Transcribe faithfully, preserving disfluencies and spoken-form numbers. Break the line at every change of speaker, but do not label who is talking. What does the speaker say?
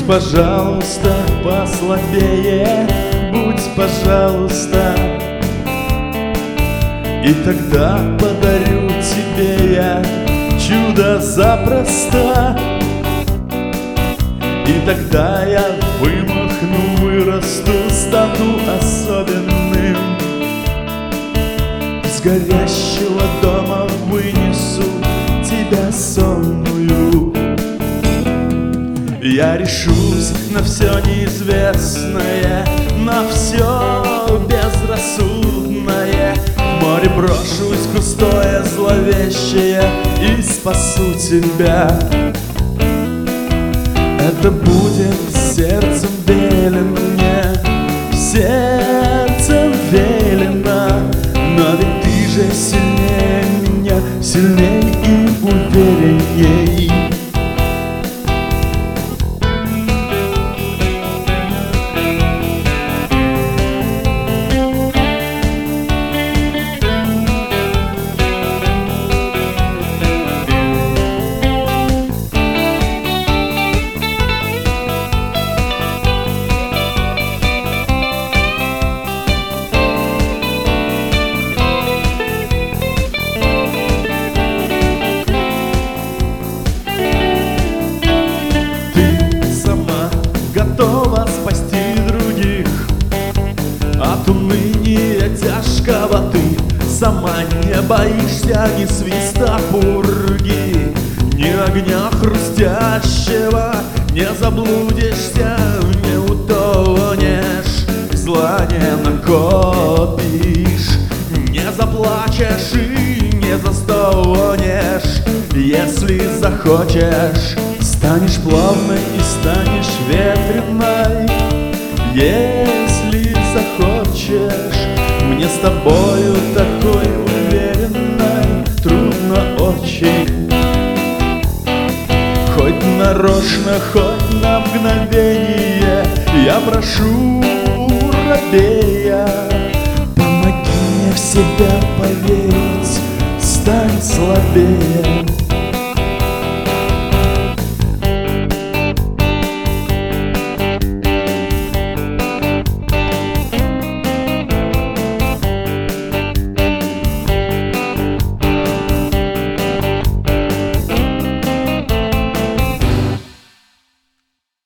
пожалуйста, послабее, будь, пожалуйста, и тогда подарю тебе я чудо запросто. И тогда я вымахну, вырасту, стану особенным. Из горящего дома вынесу тебя сонную. Я решусь на все неизвестное, на все безрассудное. В море брошусь густое, зловещее и спасу тебя. Это будет сердцем велено мне, сердцем велено. Но ведь ты же сильнее меня, сильнее и уверенней. Готова спасти других от уныния тяжкого. Ты сама не боишься ни свиста пурги, ни огня хрустящего. Не заблудишься, не утонешь, зла не накопишь. Не заплачешь и не застонешь, если захочешь. Станешь плавной и станешь ветреной, если захочешь. Мне с тобою такой уверенной трудно очень. Хоть нарочно, хоть на мгновение, я прошу, робея, помоги мне в себя поверить, стань слабее.